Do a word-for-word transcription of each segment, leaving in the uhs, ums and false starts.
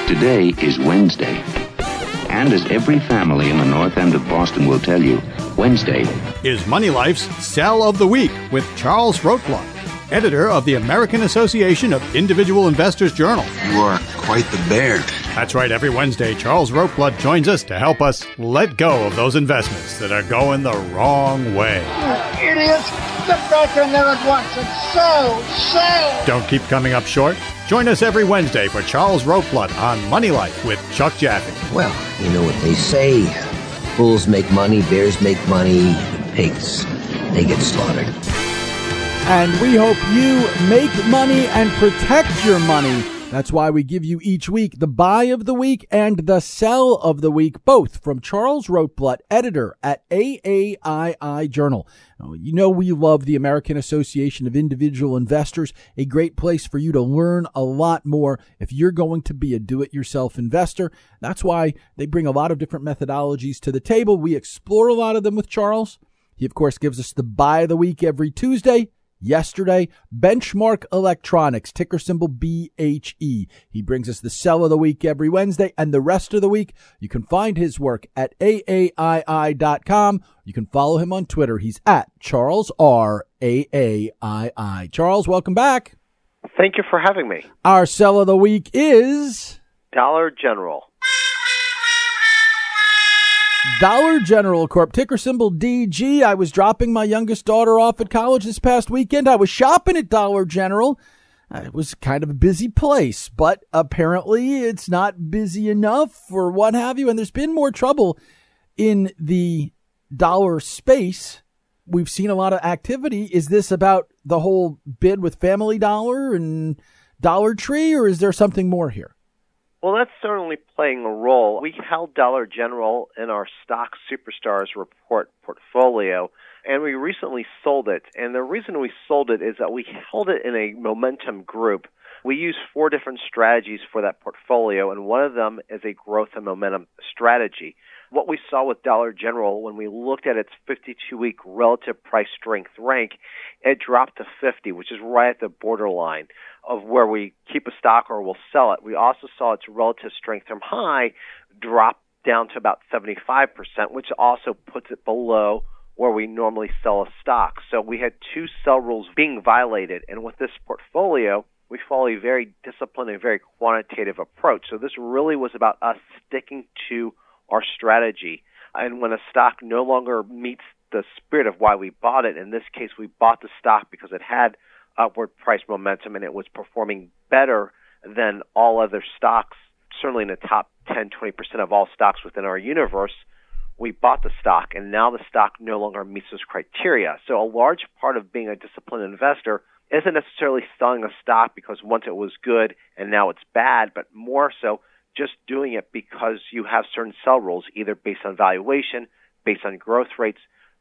Today is Wednesday. And as every family in the North End of Boston will tell you, Wednesday is Money Life's Sell of the Week with Charles Rotblat, editor of the American Association of Individual Investors Journal. You are quite the bear. That's right. Every Wednesday, Charles Rotblat joins us to help us let go of those investments that are going the wrong way. You idiots! Get back in there at once and sell! Sell! Don't keep coming up short. Join us every Wednesday for Charles Rotblat on Money Life with Chuck Jaffe. Well, you know what they say. Bulls make money, bears make money, pigs, they get slaughtered. And we hope you make money and protect your money. That's why we give you each week the buy of the week and the sell of the week, both from Charles Rotblat, editor at A A I I Journal. You know we love the American Association of Individual Investors, a great place for you to learn a lot more if you're going to be a do-it-yourself investor. That's why they bring a lot of different methodologies to the table. We explore a lot of them with Charles. He, of course, gives us the buy of the week every Tuesday. Yesterday, Benchmark Electronics, ticker symbol B H E. He brings us the sell of the week every Wednesday, and the rest of the week, you can find his work at A A I I dot com. You can follow him on Twitter. He's at Charles R A A I I. Charles, welcome back. Thank you for having me. Our sell of the week is Dollar General. Dollar General Corp, ticker symbol D G. I was dropping my youngest daughter off at college this past weekend. I was shopping at Dollar General. It was kind of a busy place, but apparently it's not busy enough or what have you. And there's been more trouble in the dollar space. We've seen a lot of activity. Is this about the whole bid with Family Dollar and Dollar Tree, or is there something more here? Well, that's certainly playing a role. We held Dollar General in our Stock Superstars report portfolio, and we recently sold it. And the reason we sold it is that we held it in a momentum group. We use four different strategies for that portfolio, and one of them is a growth and momentum strategy. What we saw with Dollar General when we looked at its fifty-two-week relative price strength rank, it dropped to fifty, which is right at the borderline of where we keep a stock or we'll sell it. We also saw its relative strength from high drop down to about seventy-five percent, which also puts it below where we normally sell a stock. So we had two sell rules being violated, and with this portfolio, we follow a very disciplined and very quantitative approach. So this really was about us sticking to our strategy. And when a stock no longer meets the spirit of why we bought it, in this case we bought the stock because it had upward price momentum and it was performing better than all other stocks, certainly in the top ten, twenty percent of all stocks within our universe, we bought the stock, and now the stock no longer meets those criteria. So a large part of being a disciplined investor isn't necessarily selling a stock because once it was good and now it's bad, but more so just doing it because you have certain sell rules, either based on valuation, based on growth rates,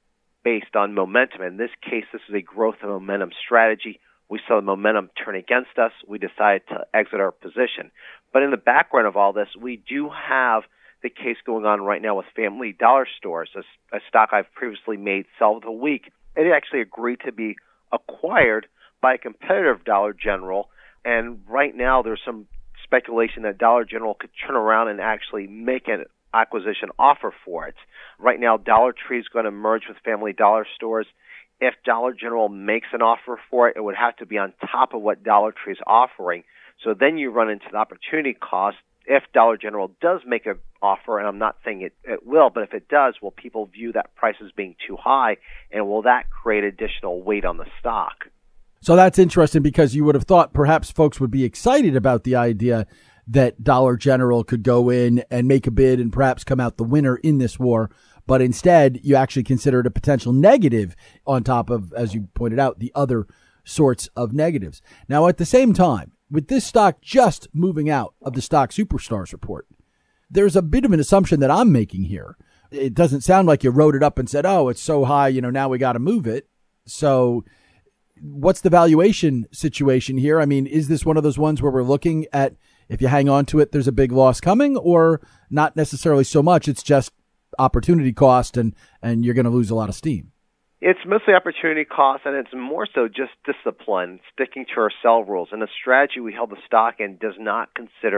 based on momentum. In this case, this is a growth and momentum strategy. We saw the momentum turn against us. We decided to exit our position. But in the background of all this, we do have the case going on right now with Family Dollar Stores, a, a stock I've previously made sell of the week. It actually agreed to be acquired by a competitor of Dollar General, and right now there's some speculation that Dollar General could turn around and actually make an acquisition offer for it. Right now, Dollar Tree is going to merge with Family Dollar Stores. If Dollar General makes an offer for it, it would have to be on top of what Dollar Tree is offering. So then you run into the opportunity cost. If Dollar General does make an offer, and I'm not saying it, it will, but if it does, will people view that price as being too high, and will that create additional weight on the stock? So that's interesting, because you would have thought perhaps folks would be excited about the idea that Dollar General could go in and make a bid and perhaps come out the winner in this war. But instead, you actually consider it a potential negative on top of, as you pointed out, the other sorts of negatives. Now, at the same time, with this stock just moving out of the Stock Superstars report, there's a bit of an assumption that I'm making here. It doesn't sound like you wrote it up and said, oh, it's so high, you know, now we got to move it. So what's the valuation situation here? I mean, is this one of those ones where we're looking at, if you hang on to it, there's a big loss coming, or not necessarily so much? It's just opportunity cost, and, and you're going to lose a lot of steam. It's mostly opportunity cost, and it's more so just discipline, sticking to our sell rules. And the strategy we held the stock in does not consider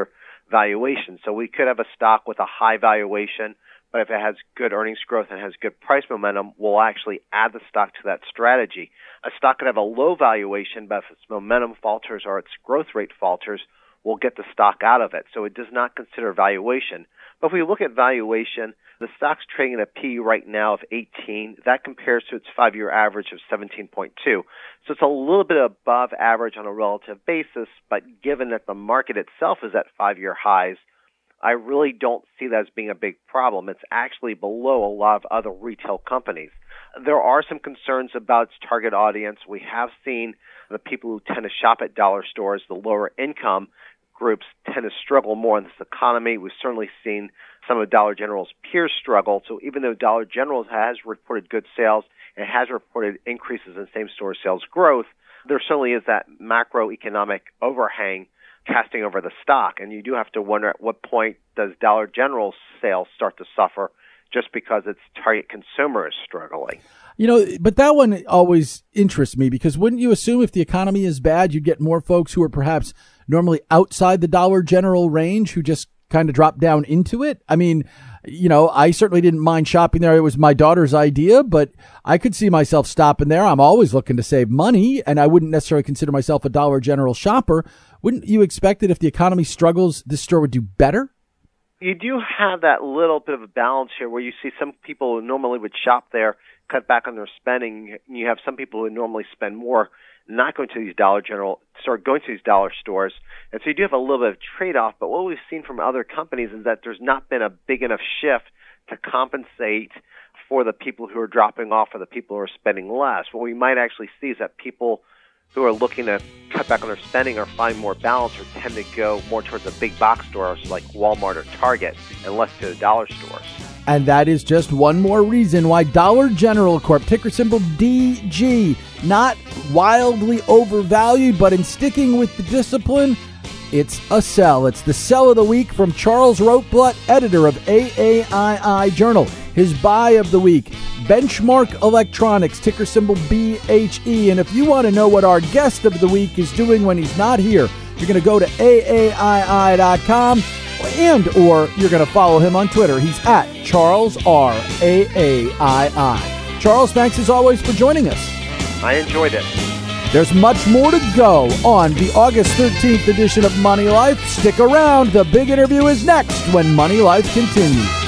valuation. So we could have a stock with a high valuation, but if it has good earnings growth and has good price momentum, we'll actually add the stock to that strategy. A stock could have a low valuation, but if its momentum falters or its growth rate falters, we'll get the stock out of it. So it does not consider valuation. But if we look at valuation, the stock's trading at a P E right now of eighteen. That compares to its five-year average of seventeen point two. So it's a little bit above average on a relative basis, but given that the market itself is at five-year highs, I really don't see that as being a big problem. It's actually below a lot of other retail companies. There are some concerns about its target audience. We have seen the people who tend to shop at dollar stores, the lower income groups, tend to struggle more in this economy. We've certainly seen some of Dollar General's peers struggle. So even though Dollar General has reported good sales and has reported increases in same-store sales growth, there certainly is that macroeconomic overhang casting over the stock. And you do have to wonder at what point does Dollar General's sales start to suffer just because its target consumer is struggling. You know, but that one always interests me, because wouldn't you assume if the economy is bad, you'd get more folks who are perhaps normally outside the Dollar General range who just kind of drop down into it? I mean, you know, I certainly didn't mind shopping there. It was my daughter's idea, but I could see myself stopping there. I'm always looking to save money, and I wouldn't necessarily consider myself a Dollar General shopper. Wouldn't you expect that if the economy struggles, this store would do better? You do have that little bit of a balance here where you see some people who normally would shop there cut back on their spending. You have some people who normally spend more not going to these Dollar General, start going to these dollar stores. And so you do have a little bit of trade-off. But what we've seen from other companies is that there's not been a big enough shift to compensate for the people who are dropping off or the people who are spending less. What we might actually see is that people who are looking to cut back on their spending or find more balance or tend to go more towards the big box stores like Walmart or Target and less to the dollar stores. And that is just one more reason why Dollar General Corp, ticker symbol D G, not wildly overvalued, but in sticking with the discipline, it's a sell. It's the sell of the week from Charles Rotblatt, editor of A A I I Journal. His buy of the week, Benchmark Electronics, ticker symbol B H E. And if you want to know what our guest of the week is doing when he's not here, you're going to go to A A I I dot com and or you're going to follow him on Twitter. He's at Charles R A A I I. Charles, thanks as always for joining us. I enjoyed it. There's much more to go on the August thirteenth edition of Money Life. Stick around. The big interview is next when Money Life continues.